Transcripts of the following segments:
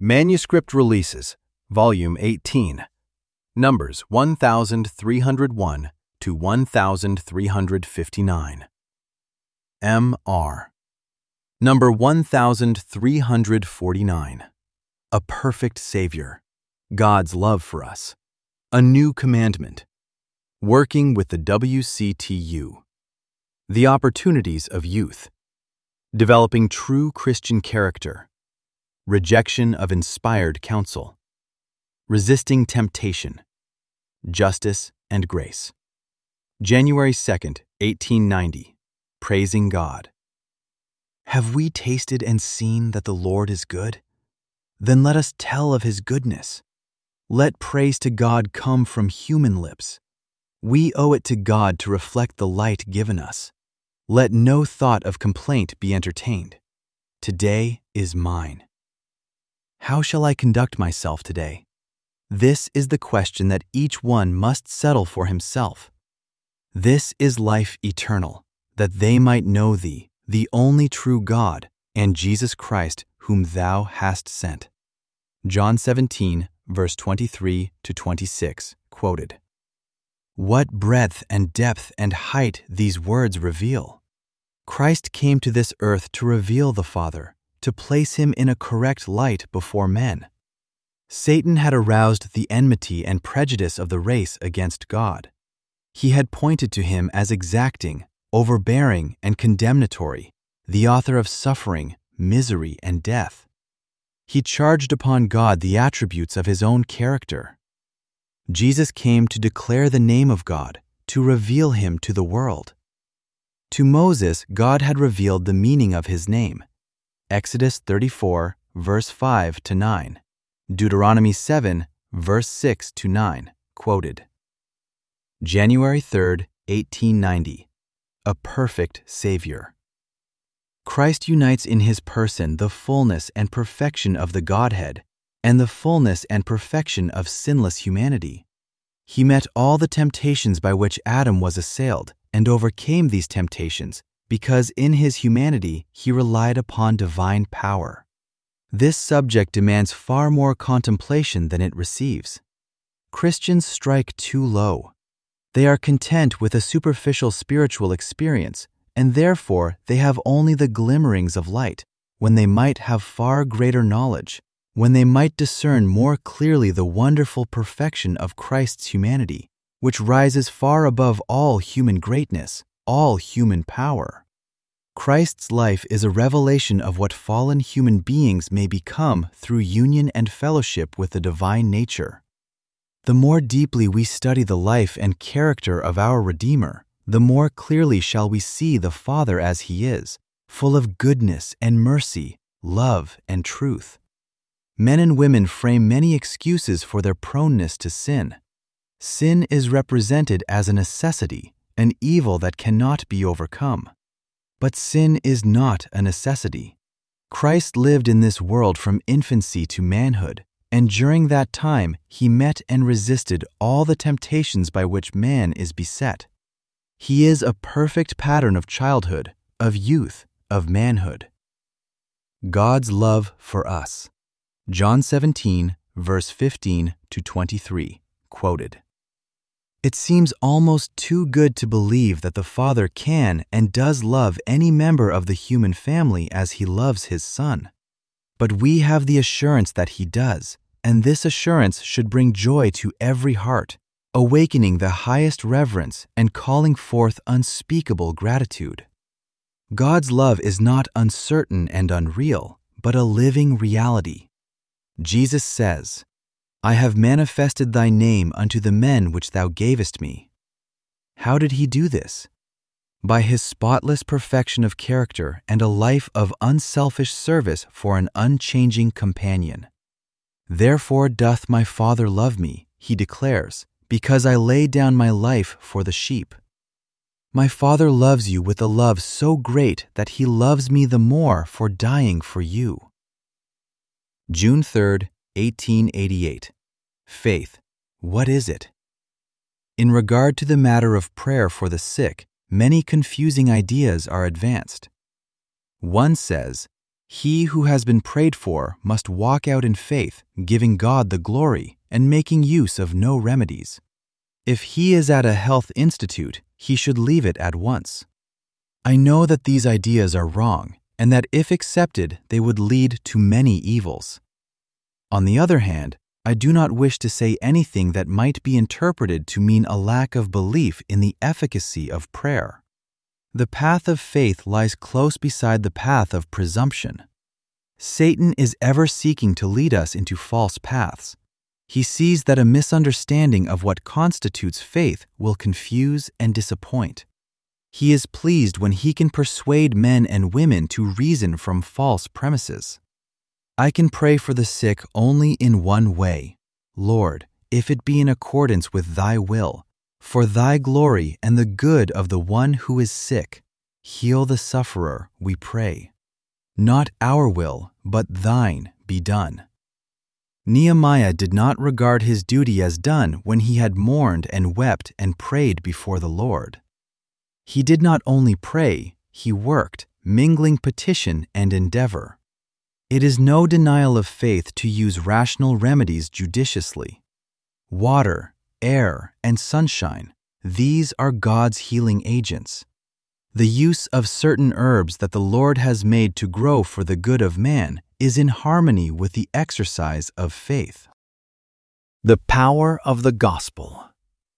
Manuscript Releases, Volume 18, Numbers 1301 to 1359. M.R. Number 1349. A Perfect Savior. God's Love for Us. A New Commandment. Working with the WCTU. The Opportunities of Youth. Developing True Christian Character. Rejection of Inspired Counsel. Resisting Temptation. Justice and Grace. January 2nd, 1890. Praising God. Have we tasted and seen that the Lord is good? Then let us tell of His goodness. Let praise to God come from human lips. We owe it to God to reflect the light given us. Let no thought of complaint be entertained. Today is mine. How shall I conduct myself today? This is the question that each one must settle for himself. This is life eternal, that they might know Thee, the only true God, and Jesus Christ, whom Thou hast sent. John 17, verse 23 to 26, quoted. What breadth and depth and height these words reveal! Christ came to this earth to reveal the Father, to place Him in a correct light before men. Satan had aroused the enmity and prejudice of the race against God. He had pointed to Him as exacting, overbearing, and condemnatory, the author of suffering, misery, and death. He charged upon God the attributes of His own character. Jesus came to declare the name of God, to reveal Him to the world. To Moses, God had revealed the meaning of His name. Exodus 34, verse 5 to 9. Deuteronomy 7, verse 6 to 9, quoted. January 3rd, 1890. A Perfect Savior. Christ unites in His person the fullness and perfection of the Godhead and the fullness and perfection of sinless humanity. He met all the temptations by which Adam was assailed and overcame these temptations because in His humanity He relied upon divine power. This subject demands far more contemplation than it receives. Christians strike too low. They are content with a superficial spiritual experience, and therefore they have only the glimmerings of light, when they might have far greater knowledge, when they might discern more clearly the wonderful perfection of Christ's humanity, which rises far above all human greatness, all human power. Christ's life is a revelation of what fallen human beings may become through union and fellowship with the divine nature. The more deeply we study the life and character of our Redeemer, the more clearly shall we see the Father as He is, full of goodness and mercy, love and truth. Men and women frame many excuses for their proneness to sin. Sin is represented as a necessity, an evil that cannot be overcome. But sin is not a necessity. Christ lived in this world from infancy to manhood, and during that time He met and resisted all the temptations by which man is beset. He is a perfect pattern of childhood, of youth, of manhood. God's love for us. John 17, verse 15 to 23, quoted. It seems almost too good to believe that the Father can and does love any member of the human family as He loves His Son. But we have the assurance that He does, and this assurance should bring joy to every heart, awakening the highest reverence and calling forth unspeakable gratitude. God's love is not uncertain and unreal, but a living reality. Jesus says, I have manifested Thy name unto the men which Thou gavest me. How did He do this? By His spotless perfection of character and a life of unselfish service for an unchanging companion. Therefore doth my Father love me, He declares, because I lay down my life for the sheep. My Father loves you with a love so great that He loves me the more for dying for you. June 3rd, 1888. Faith, what is it? In regard to the matter of prayer for the sick, many confusing ideas are advanced. One says, He who has been prayed for must walk out in faith, giving God the glory and making use of no remedies. If he is at a health institute, he should leave it at once. I know that these ideas are wrong, and that if accepted, they would lead to many evils. On the other hand, I do not wish to say anything that might be interpreted to mean a lack of belief in the efficacy of prayer. The path of faith lies close beside the path of presumption. Satan is ever seeking to lead us into false paths. He sees that a misunderstanding of what constitutes faith will confuse and disappoint. He is pleased when he can persuade men and women to reason from false premises. I can pray for the sick only in one way. Lord, if it be in accordance with thy will, for thy glory and the good of the one who is sick, heal the sufferer, we pray. Not our will, but thine be done. Nehemiah did not regard his duty as done when he had mourned and wept and prayed before the Lord. He did not only pray, he worked, mingling petition and endeavor. It is no denial of faith to use rational remedies judiciously. Water, air, and sunshine, these are God's healing agents. The use of certain herbs that the Lord has made to grow for the good of man is in harmony with the exercise of faith. The power of the gospel.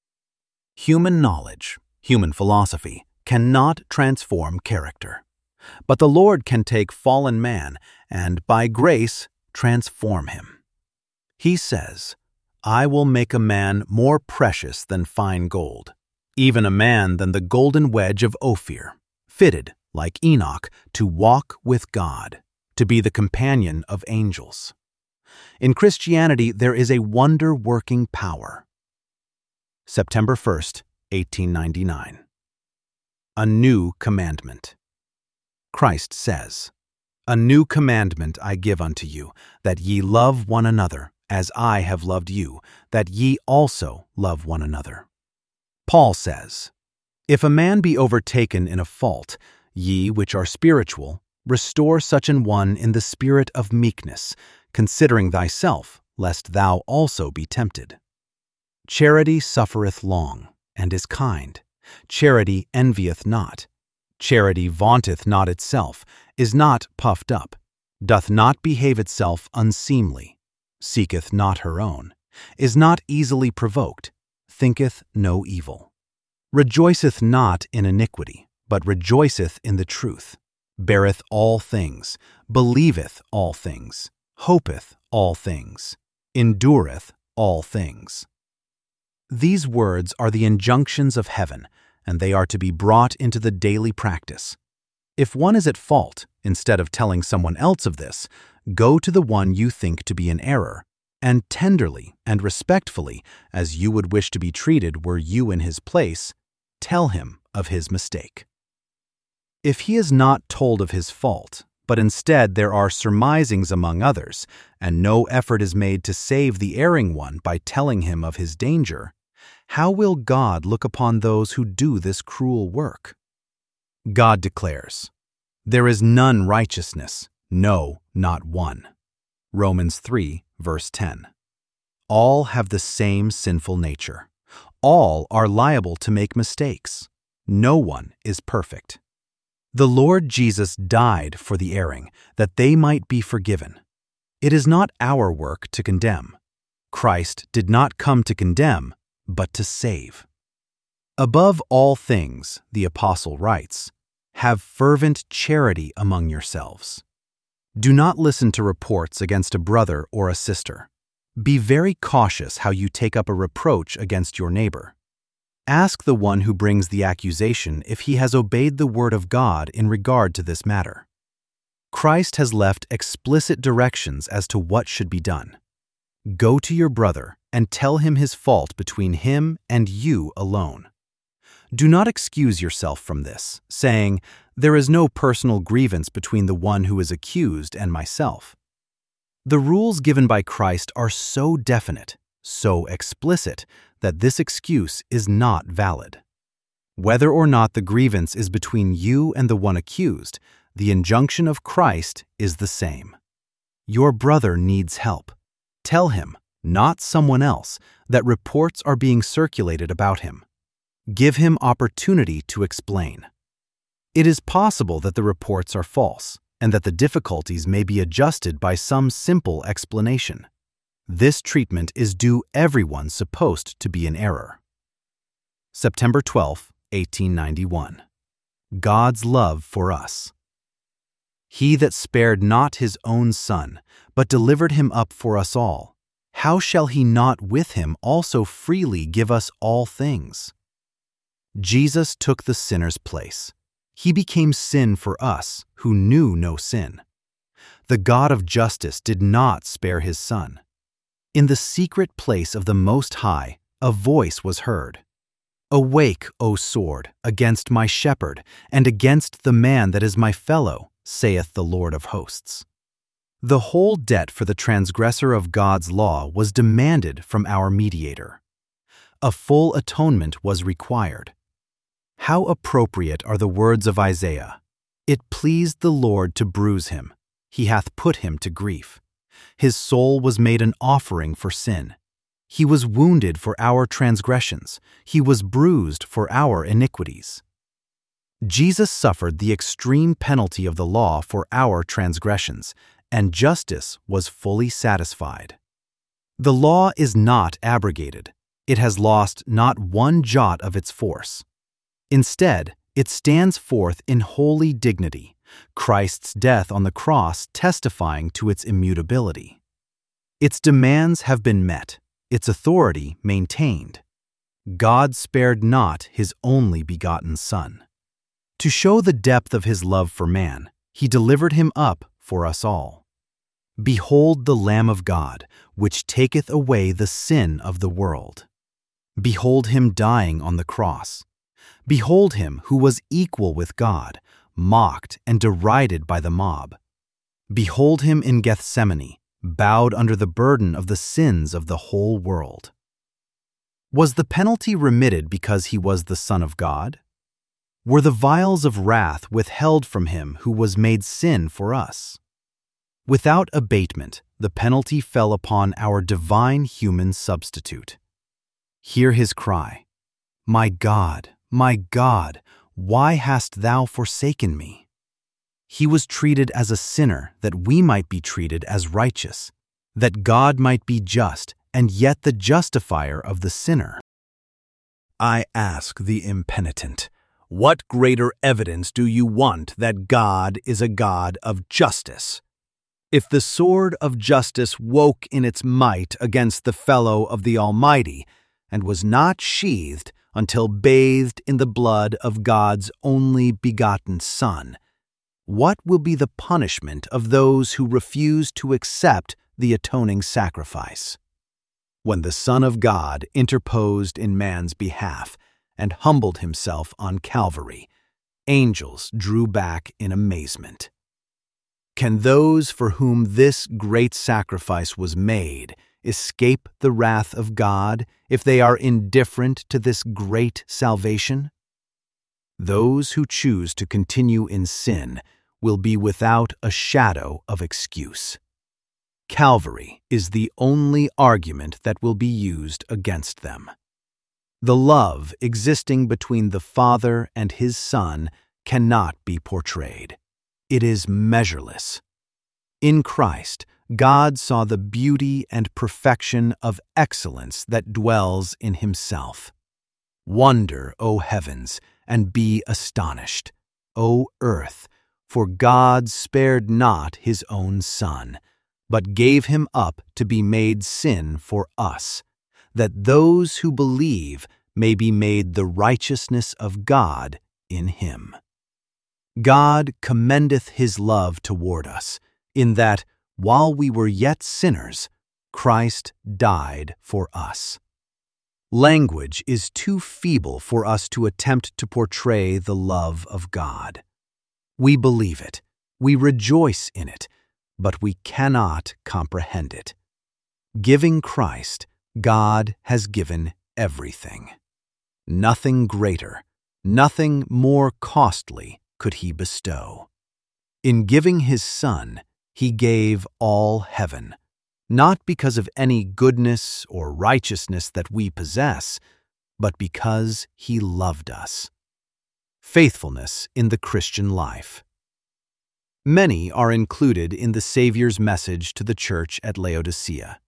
Human knowledge, human philosophy, cannot transform character. But the Lord can take fallen man and, by grace, transform him. He says, I will make a man more precious than fine gold, even a man than the golden wedge of Ophir, fitted, like Enoch, to walk with God, to be the companion of angels. In Christianity, there is a wonder-working power. September 1st, 1899. A new commandment. Christ says, A new commandment I give unto you, that ye love one another, as I have loved you, that ye also love one another. Paul says, If a man be overtaken in a fault, ye which are spiritual, restore such an one in the spirit of meekness, considering thyself, lest thou also be tempted. Charity suffereth long, and is kind. Charity envieth not. Charity vaunteth not itself, is not puffed up, doth not behave itself unseemly, seeketh not her own, is not easily provoked, thinketh no evil. Rejoiceth not in iniquity, but rejoiceth in the truth, beareth all things, believeth all things, hopeth all things, endureth all things. These words are the injunctions of heaven, and they are to be brought into the daily practice. If one is at fault, instead of telling someone else of this, go to the one you think to be in error, and tenderly and respectfully, as you would wish to be treated were you in his place, tell him of his mistake. If he is not told of his fault, but instead there are surmisings among others, and no effort is made to save the erring one by telling him of his danger, how will God look upon those who do this cruel work? God declares, There is none righteousness, no, not one. Romans 3, verse 10. All have the same sinful nature. All are liable to make mistakes. No one is perfect. The Lord Jesus died for the erring, that they might be forgiven. It is not our work to condemn. Christ did not come to condemn, but to save. Above all things, the apostle writes, have fervent charity among yourselves. Do not listen to reports against a brother or a sister. Be very cautious how you take up a reproach against your neighbor. Ask the one who brings the accusation if he has obeyed the word of God in regard to this matter. Christ has left explicit directions as to what should be done. Go to your brother and tell him his fault between him and you alone. Do not excuse yourself from this, saying, there is no personal grievance between the one who is accused and myself. The rules given by Christ are so definite, so explicit, that this excuse is not valid. Whether or not the grievance is between you and the one accused, the injunction of Christ is the same. Your brother needs help. Tell him, not someone else, that reports are being circulated about him. Give him opportunity to explain. It is possible that the reports are false and that the difficulties may be adjusted by some simple explanation. This treatment is due everyone supposed to be in error. September 12, 1891. God's love for us. He that spared not his own Son, but delivered him up for us all, how shall he not with him also freely give us all things? Jesus took the sinner's place. He became sin for us who knew no sin. The God of justice did not spare his Son. In the secret place of the Most High, a voice was heard. Awake, O sword, against my shepherd, and against the man that is my fellow, saith the Lord of hosts. The whole debt for the transgressor of God's law was demanded from our mediator. A full atonement was required. How appropriate are the words of Isaiah. It pleased the Lord to bruise him. He hath put him to grief. His soul was made an offering for sin. He was wounded for our transgressions. He was bruised for our iniquities. Jesus suffered the extreme penalty of the law for our transgressions, and justice was fully satisfied. The law is not abrogated. It has lost not one jot of its force. Instead, it stands forth in holy dignity, Christ's death on the cross testifying to its immutability. Its demands have been met, its authority maintained. God spared not his only begotten Son. To show the depth of his love for man, he delivered him up for us all. Behold the Lamb of God, which taketh away the sin of the world. Behold him dying on the cross. Behold him who was equal with God, mocked and derided by the mob. Behold him in Gethsemane, bowed under the burden of the sins of the whole world. Was the penalty remitted because he was the Son of God? Were the vials of wrath withheld from him who was made sin for us? Without abatement, the penalty fell upon our divine human substitute. Hear his cry, my God, why hast thou forsaken me? He was treated as a sinner that we might be treated as righteous, that God might be just and yet the justifier of the sinner. I ask the impenitent, what greater evidence do you want that God is a God of justice? If the sword of justice woke in its might against the fellow of the Almighty, and was not sheathed until bathed in the blood of God's only begotten Son, what will be the punishment of those who refuse to accept the atoning sacrifice? When the Son of God interposed in man's behalf and humbled himself on Calvary, angels drew back in amazement. Can those for whom this great sacrifice was made escape the wrath of God if they are indifferent to this great salvation? Those who choose to continue in sin will be without a shadow of excuse. Calvary is the only argument that will be used against them. The love existing between the Father and his Son cannot be portrayed. It is measureless. In Christ, God saw the beauty and perfection of excellence that dwells in himself. Wonder, O heavens, and be astonished, O earth, for God spared not his own Son, but gave him up to be made sin for us, that those who believe may be made the righteousness of God in him. God commendeth his love toward us, in that, while we were yet sinners, Christ died for us. Language is too feeble for us to attempt to portray the love of God. We believe it, we rejoice in it, but we cannot comprehend it. Giving Christ, God has given everything. Nothing greater, nothing more costly could he bestow. In giving his Son, he gave all heaven, not because of any goodness or righteousness that we possess, but because he loved us. Faithfulness in the Christian life. Many are included in the Savior's message to the church at Laodicea.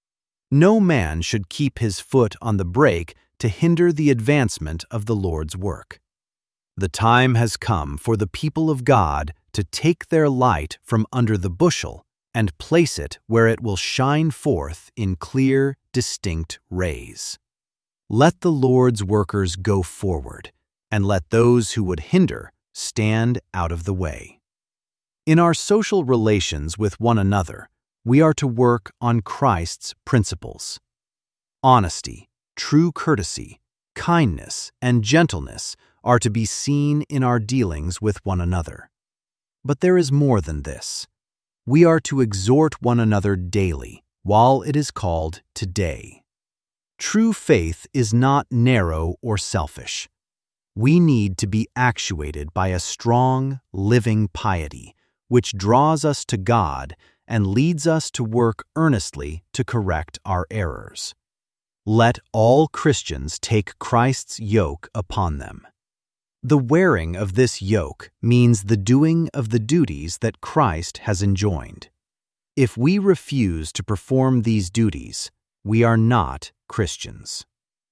No man should keep his foot on the brake to hinder the advancement of the Lord's work. The time has come for the people of God to take their light from under the bushel and place it where it will shine forth in clear, distinct rays. Let the Lord's workers go forward, and let those who would hinder stand out of the way. In our social relations with one another, we are to work on Christ's principles. Honesty, true courtesy, kindness, and gentleness are to be seen in our dealings with one another. But there is more than this. We are to exhort one another daily, while it is called today. True faith is not narrow or selfish. We need to be actuated by a strong, living piety, which draws us to God and leads us to work earnestly to correct our errors. Let all Christians take Christ's yoke upon them. The wearing of this yoke means the doing of the duties that Christ has enjoined. If we refuse to perform these duties, we are not Christians.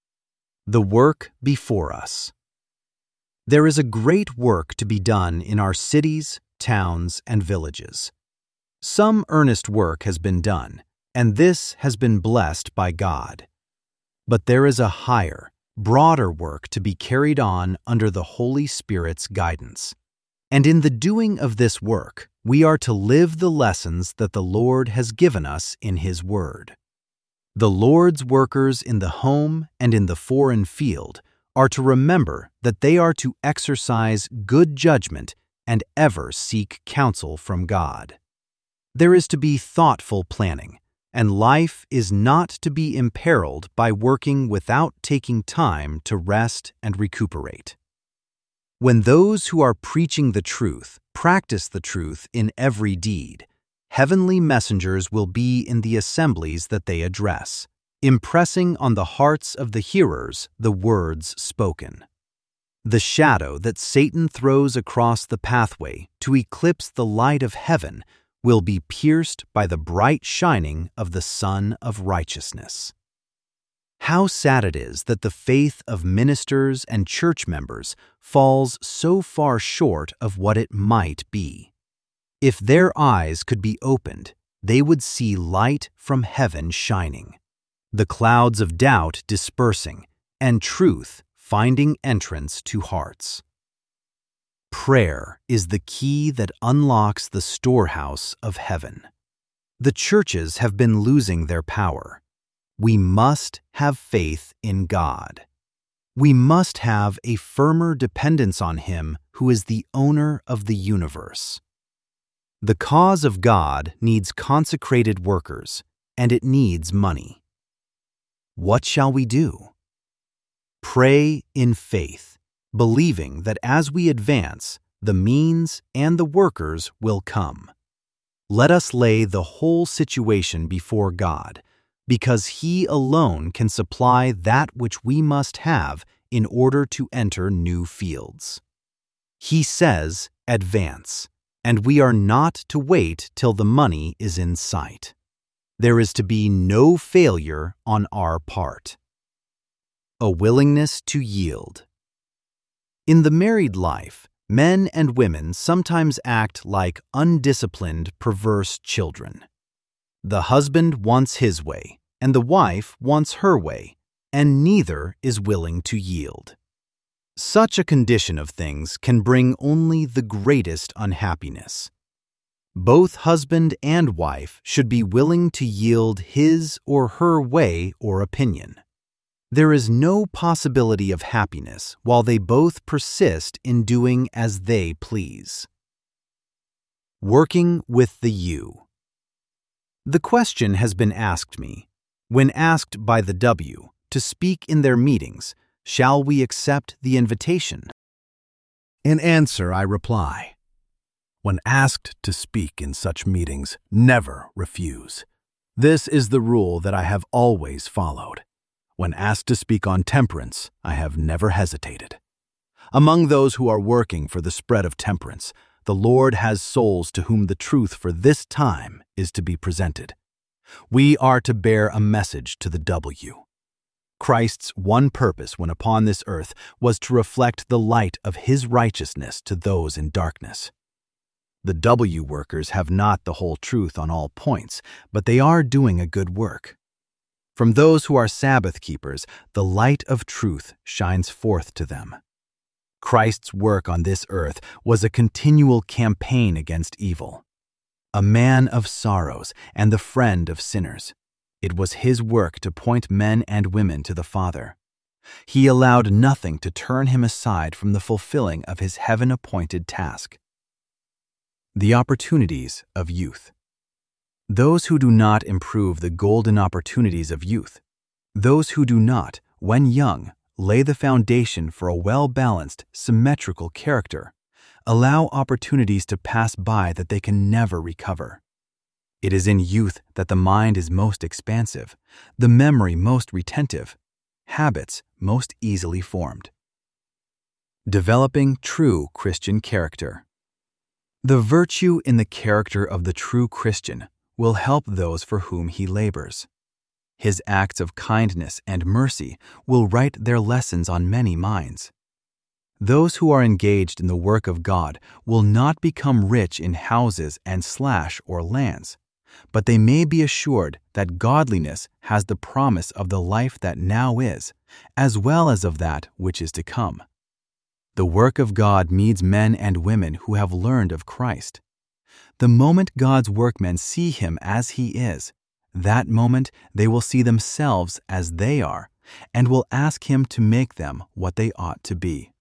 The work before us. There is a great work to be done in our cities, towns, and villages. Some earnest work has been done, and this has been blessed by God. But there is a higher, broader work to be carried on under the Holy Spirit's guidance. And in the doing of this work, we are to live the lessons that the Lord has given us in His Word. The Lord's workers in the home and in the foreign field are to remember that they are to exercise good judgment and ever seek counsel from God. There is to be thoughtful planning, and life is not to be imperiled by working without taking time to rest and recuperate. When those who are preaching the truth practice the truth in every deed, heavenly messengers will be in the assemblies that they address, impressing on the hearts of the hearers the words spoken. The shadow that Satan throws across the pathway to eclipse the light of heaven will be pierced by the bright shining of the Sun of Righteousness. How sad it is that the faith of ministers and church members falls so far short of what it might be. If their eyes could be opened, they would see light from heaven shining, the clouds of doubt dispersing, and truth finding entrance to hearts. Prayer is the key that unlocks the storehouse of heaven. The churches have been losing their power. We must have faith in God. We must have a firmer dependence on Him who is the owner of the universe. The cause of God needs consecrated workers, and it needs money. What shall we do? Pray in faith, believing that as we advance, the means and the workers will come. Let us lay the whole situation before God, because He alone can supply that which we must have in order to enter new fields. He says, "Advance," and we are not to wait till the money is in sight. There is to be no failure on our part. A willingness to yield. In the married life, men and women sometimes act like undisciplined, perverse children. The husband wants his way, and the wife wants her way, and neither is willing to yield. Such a condition of things can bring only the greatest unhappiness. Both husband and wife should be willing to yield his or her way or opinion. There is no possibility of happiness while they both persist in doing as they please. Working with the you. The question has been asked me, when asked by the W to speak in their meetings, shall we accept the invitation? In answer, I reply, When asked to speak in such meetings, never refuse. This is the rule that I have always followed. When asked to speak on temperance, I have never hesitated. Among those who are working for the spread of temperance, the Lord has souls to whom the truth for this time is to be presented. We are to bear a message to the W. Christ's one purpose when upon this earth was to reflect the light of his righteousness to those in darkness. The W workers have not the whole truth on all points, but they are doing a good work. From those who are Sabbath keepers, the light of truth shines forth to them. Christ's work on this earth was a continual campaign against evil. A man of sorrows and the friend of sinners, it was his work to point men and women to the Father. He allowed nothing to turn him aside from the fulfilling of his heaven-appointed task. The opportunities of youth. Those who do not improve the golden opportunities of youth, those who do not, when young, lay the foundation for a well-balanced, symmetrical character, allow opportunities to pass by that they can never recover. It is in youth that the mind is most expansive, the memory most retentive, habits most easily formed. Developing true Christian character. The virtue in the character of the true Christian will help those for whom he labors. His acts of kindness and mercy will write their lessons on many minds. Those who are engaged in the work of God will not become rich in houses and or lands, but they may be assured that godliness has the promise of the life that now is, as well as of that which is to come. The work of God needs men and women who have learned of Christ. The moment God's workmen see him as he is, that moment they will see themselves as they are and will ask him to make them what they ought to be.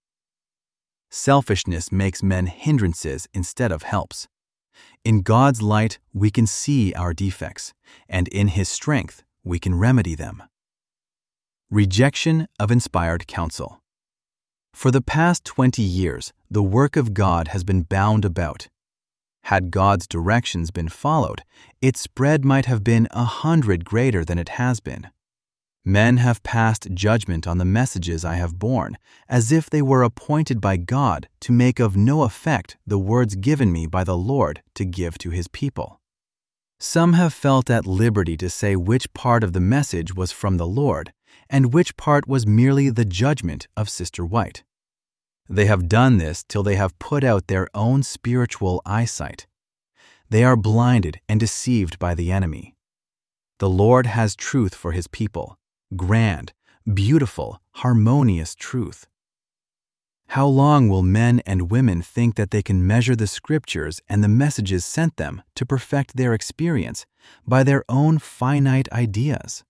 Selfishness makes men hindrances instead of helps. In God's light, we can see our defects, and in his strength, we can remedy them. Rejection of inspired counsel. For the past 20 years, the work of God has been bound about. Had God's directions been followed, its spread might have been 100 greater than it has been. Men have passed judgment on the messages I have borne, as if they were appointed by God to make of no effect the words given me by the Lord to give to his people. Some have felt at liberty to say which part of the message was from the Lord, and which part was merely the judgment of Sister White. They have done this till they have put out their own spiritual eyesight. They are blinded and deceived by the enemy. The Lord has truth for his people. Grand, beautiful, harmonious truth. How long will men and women think that they can measure the scriptures and the messages sent them to perfect their experience by their own finite ideas?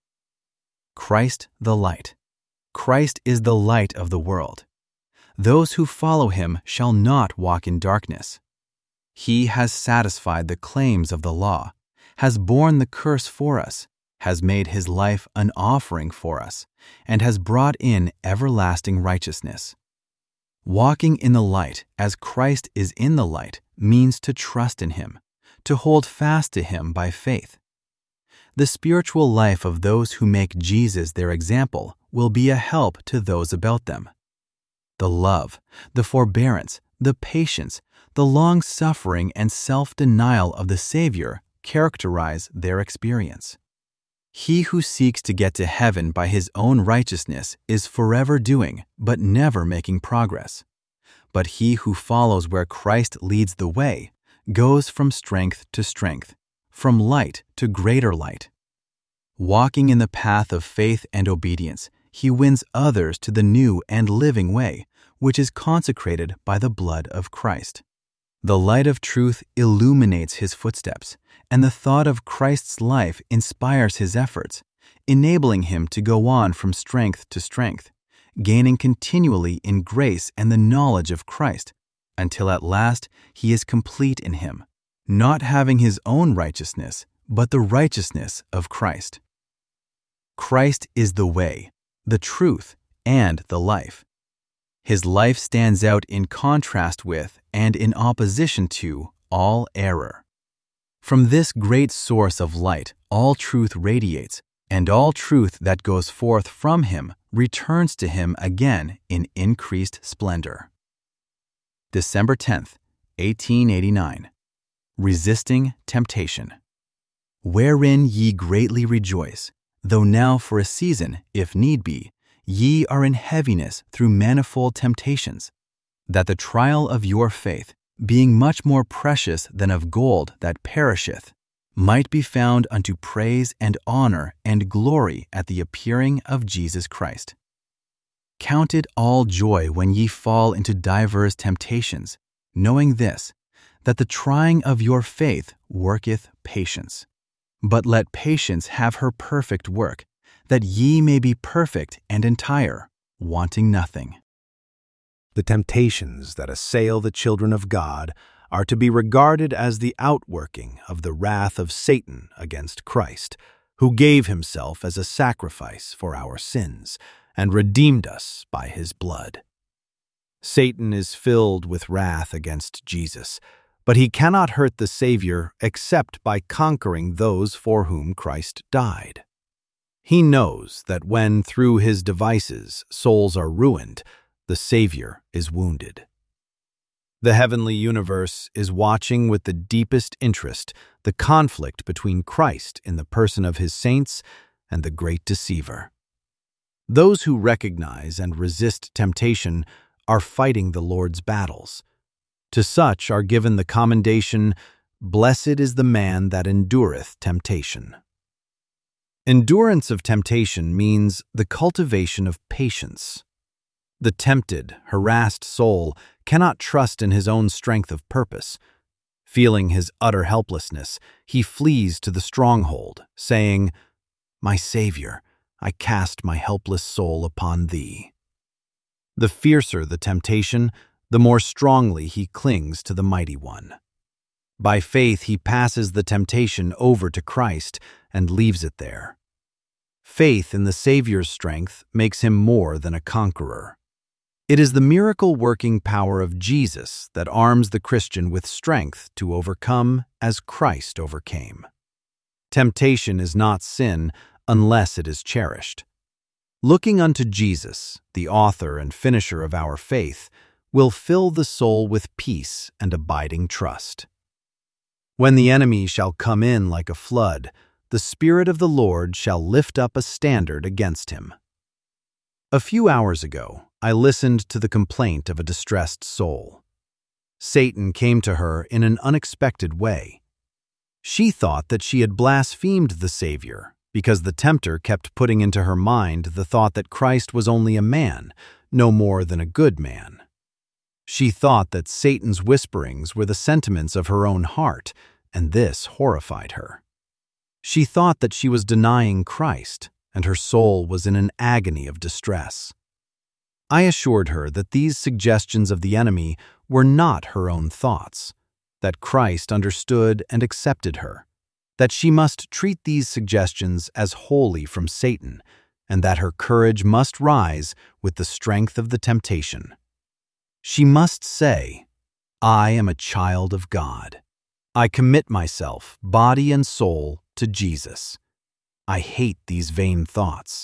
Christ the light. Christ is the light of the world. Those who follow him shall not walk in darkness. He has satisfied the claims of the law, has borne the curse for us, has made his life an offering for us, and has brought in everlasting righteousness. Walking in the light as Christ is in the light means to trust in him, to hold fast to him by faith. The spiritual life of those who make Jesus their example will be a help to those about them. The love, the forbearance, the patience, the long-suffering and self-denial of the Savior characterize their experience. He who seeks to get to heaven by his own righteousness is forever doing, but never making progress. But he who follows where Christ leads the way goes from strength to strength, from light to greater light. Walking in the path of faith and obedience, he wins others to the new and living way, which is consecrated by the blood of Christ. The light of truth illuminates his footsteps, and the thought of Christ's life inspires his efforts, enabling him to go on from strength to strength, gaining continually in grace and the knowledge of Christ, until at last he is complete in him, not having his own righteousness, but the righteousness of Christ. Christ is the way, the truth, and the life. His life stands out in contrast with and in opposition to all error. From this great source of light, all truth radiates, and all truth that goes forth from him returns to him again in increased splendor. December 10th, 1889. Resisting Temptation. Wherein ye greatly rejoice, though now for a season, if need be, ye are in heaviness through manifold temptations, that the trial of your faith, being much more precious than of gold that perisheth, might be found unto praise and honor and glory at the appearing of Jesus Christ. Count it all joy when ye fall into divers temptations, knowing this, that the trying of your faith worketh patience. But let patience have her perfect work, that ye may be perfect and entire, wanting nothing. The temptations that assail the children of God are to be regarded as the outworking of the wrath of Satan against Christ, who gave himself as a sacrifice for our sins and redeemed us by his blood. Satan is filled with wrath against Jesus, but he cannot hurt the Savior except by conquering those for whom Christ died. He knows that when, through his devices, souls are ruined, the Savior is wounded. The heavenly universe is watching with the deepest interest the conflict between Christ in the person of his saints and the great deceiver. Those who recognize and resist temptation are fighting the Lord's battles. To such are given the commendation, "Blessed is the man that endureth temptation." Endurance of temptation means the cultivation of patience. The tempted, harassed soul cannot trust in his own strength of purpose. Feeling his utter helplessness, he flees to the stronghold, saying, "My Savior, I cast my helpless soul upon thee." The fiercer the temptation, the more strongly he clings to the Mighty One. By faith he passes the temptation over to Christ and leaves it there. Faith in the Savior's strength makes him more than a conqueror. It is the miracle-working power of Jesus that arms the Christian with strength to overcome as Christ overcame. Temptation is not sin unless it is cherished. Looking unto Jesus, the author and finisher of our faith, will fill the soul with peace and abiding trust. When the enemy shall come in like a flood, the Spirit of the Lord shall lift up a standard against him. A few hours ago, I listened to the complaint of a distressed soul. Satan came to her in an unexpected way. She thought that she had blasphemed the Savior because the tempter kept putting into her mind the thought that Christ was only a man, no more than a good man. She thought that Satan's whisperings were the sentiments of her own heart, and this horrified her. She thought that she was denying Christ, and her soul was in an agony of distress. I assured her that these suggestions of the enemy were not her own thoughts, that Christ understood and accepted her, that she must treat these suggestions as wholly from Satan, and that her courage must rise with the strength of the temptation. She must say, "I am a child of God. I commit myself, body and soul, to Jesus. I hate these vain thoughts."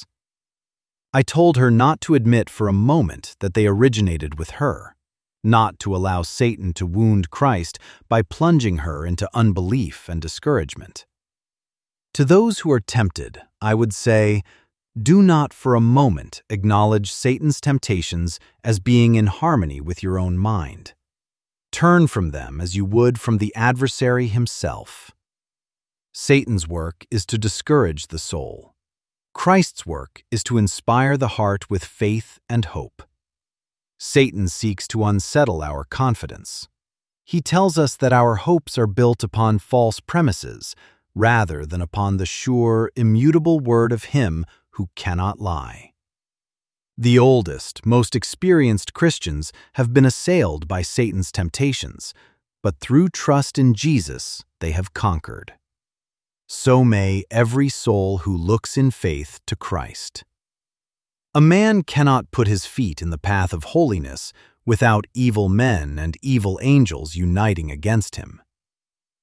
I told her not to admit for a moment that they originated with her, not to allow Satan to wound Christ by plunging her into unbelief and discouragement. To those who are tempted, I would say, do not for a moment acknowledge Satan's temptations as being in harmony with your own mind. Turn from them as you would from the adversary himself. Satan's work is to discourage the soul. Christ's work is to inspire the heart with faith and hope. Satan seeks to unsettle our confidence. He tells us that our hopes are built upon false premises rather than upon the sure, immutable word of Him who cannot lie. The oldest, most experienced Christians have been assailed by Satan's temptations, but through trust in Jesus, they have conquered. So may every soul who looks in faith to Christ. A man cannot put his feet in the path of holiness without evil men and evil angels uniting against him.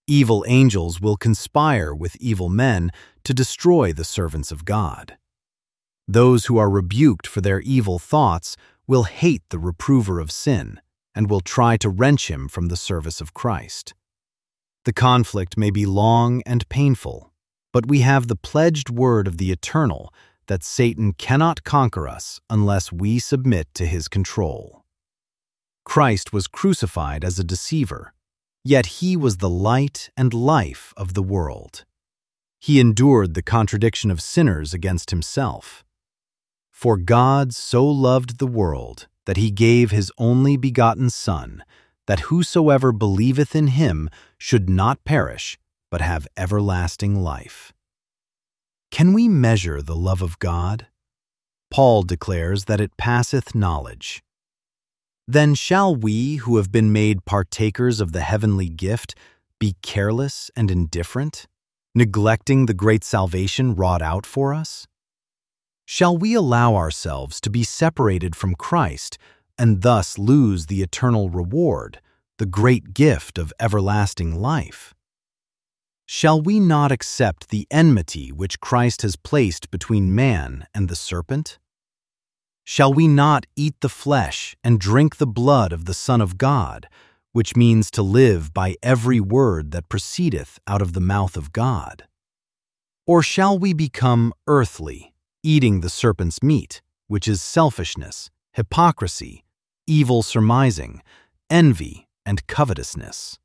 Evil angels will conspire with evil men to destroy the servants of God. Those who are rebuked for their evil thoughts will hate the reprover of sin and will try to wrench him from the service of Christ. The conflict may be long and painful, but we have the pledged word of the Eternal that Satan cannot conquer us unless we submit to his control. Christ was crucified as a deceiver, yet he was the light and life of the world. He endured the contradiction of sinners against himself. For God so loved the world that he gave his only begotten Son, that whosoever believeth in him should not perish, but have everlasting life. Can we measure the love of God? Paul declares that it passeth knowledge. Then shall we, who have been made partakers of the heavenly gift, be careless and indifferent, neglecting the great salvation wrought out for us? Shall we allow ourselves to be separated from Christ and thus lose the eternal reward, the great gift of everlasting life? Shall we not accept the enmity which Christ has placed between man and the serpent? Shall we not eat the flesh and drink the blood of the Son of God, which means to live by every word that proceedeth out of the mouth of God? Or shall we become earthly, eating the serpent's meat, which is selfishness, hypocrisy, evil surmising, envy, and covetousness?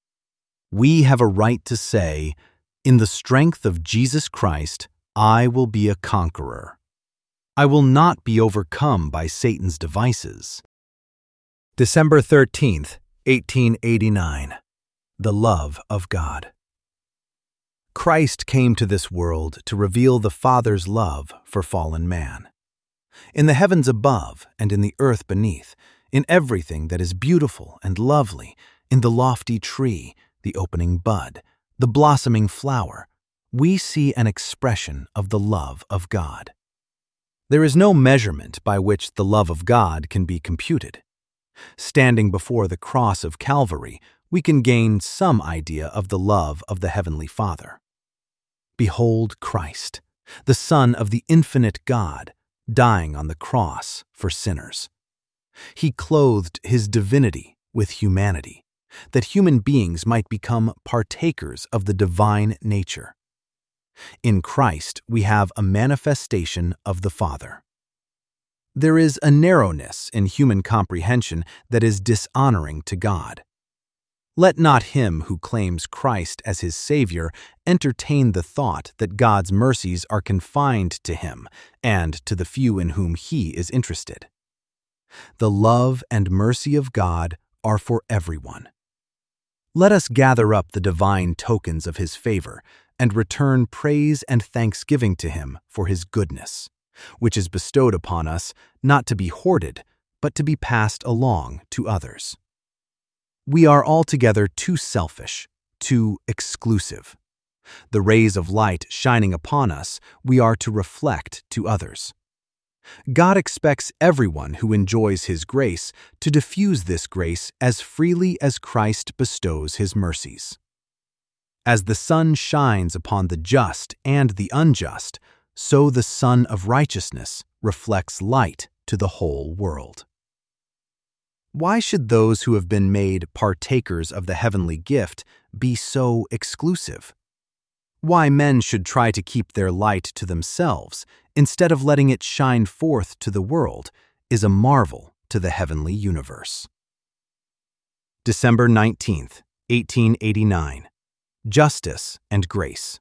We have a right to say, "In the strength of Jesus Christ, I will be a conqueror. I will not be overcome by Satan's devices." December 13th, 1889. The love of God. Christ came to this world to reveal the Father's love for fallen man. In the heavens above and in the earth beneath, in everything that is beautiful and lovely, in the lofty tree, the opening bud, the blossoming flower, we see an expression of the love of God. There is no measurement by which the love of God can be computed. Standing before the cross of Calvary, we can gain some idea of the love of the Heavenly Father. Behold Christ, the Son of the infinite God, dying on the cross for sinners. He clothed his divinity with humanity, that human beings might become partakers of the divine nature. In Christ, we have a manifestation of the Father. There is a narrowness in human comprehension that is dishonoring to God. Let not him who claims Christ as his Savior entertain the thought that God's mercies are confined to him and to the few in whom he is interested. The love and mercy of God are for everyone. Let us gather up the divine tokens of his favor and return praise and thanksgiving to him for his goodness, which is bestowed upon us not to be hoarded, but to be passed along to others. We are altogether too selfish, too exclusive. The rays of light shining upon us, we are to reflect to others. God expects everyone who enjoys his grace to diffuse this grace as freely as Christ bestows his mercies. As the sun shines upon the just and the unjust, so the Sun of Righteousness reflects light to the whole world. Why should those who have been made partakers of the heavenly gift be so exclusive? Why men should try to keep their light to themselves instead of letting it shine forth to the world is a marvel to the heavenly universe. December 19th, 1889. Justice and Grace.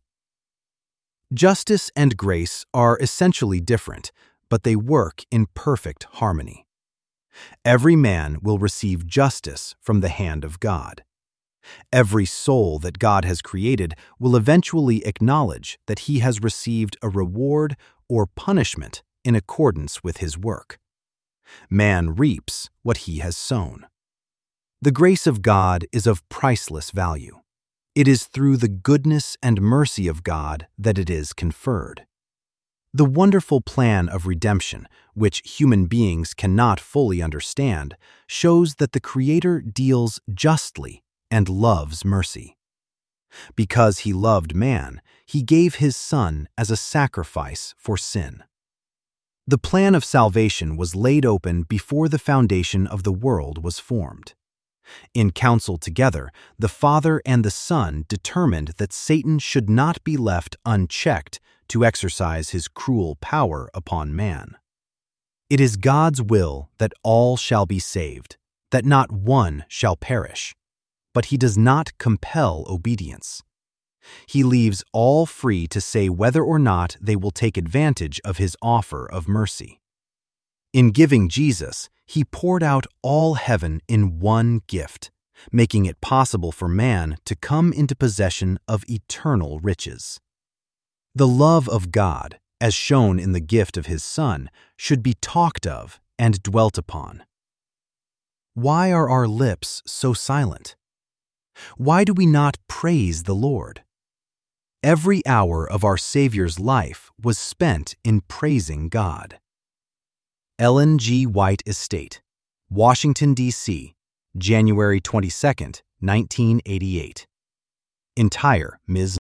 Justice and grace are essentially different, but they work in perfect harmony. Every man will receive justice from the hand of God. Every soul that God has created will eventually acknowledge that he has received a reward or punishment in accordance with his work. Man reaps what he has sown. The grace of God is of priceless value. It is through the goodness and mercy of God that it is conferred. The wonderful plan of redemption, which human beings cannot fully understand, shows that the Creator deals justly and loves mercy. Because he loved man, he gave his Son as a sacrifice for sin. The plan of salvation was laid open before the foundation of the world was formed. In council together, the Father and the Son determined that Satan should not be left unchecked to exercise his cruel power upon man. It is God's will that all shall be saved, that not one shall perish. But he does not compel obedience. He leaves all free to say whether or not they will take advantage of his offer of mercy. In giving Jesus, he poured out all heaven in one gift, making it possible for man to come into possession of eternal riches. The love of God, as shown in the gift of his Son, should be talked of and dwelt upon. Why are our lips so silent? Why do we not praise the Lord? Every hour of our Savior's life was spent in praising God. Ellen G. White Estate, Washington, D.C., January 22, 1988. Entire Ms.